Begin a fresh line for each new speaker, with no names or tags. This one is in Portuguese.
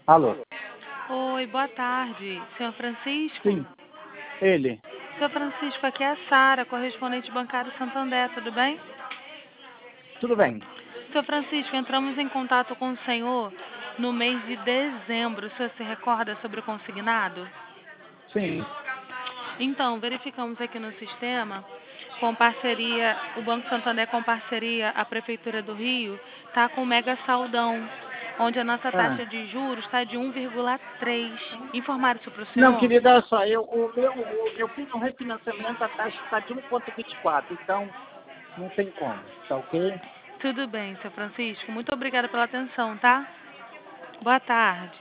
Alô?
Oi, boa tarde. Senhor Francisco?
Sim, ele.
Senhor Francisco, aqui é a Sara, correspondente bancário Santander, tudo bem?
Tudo bem?
Senhor Francisco, entramos em contato com o senhor no mês de dezembro. O senhor se recorda sobre o consignado?
Sim.
Então, verificamos aqui no sistema, com parceria, o Banco Santander com parceria, a Prefeitura do Rio, está com mega saldão, onde a nossa
Ah.
taxa de juros está de 1,3. Informaram isso para o
Não,
senhor?
querida, olha só, eu fiz um refinanciamento, a taxa está de 1,24, então não tem como, tá ok?
Tudo bem, seu Francisco. Muito obrigada pela atenção, tá? Boa tarde.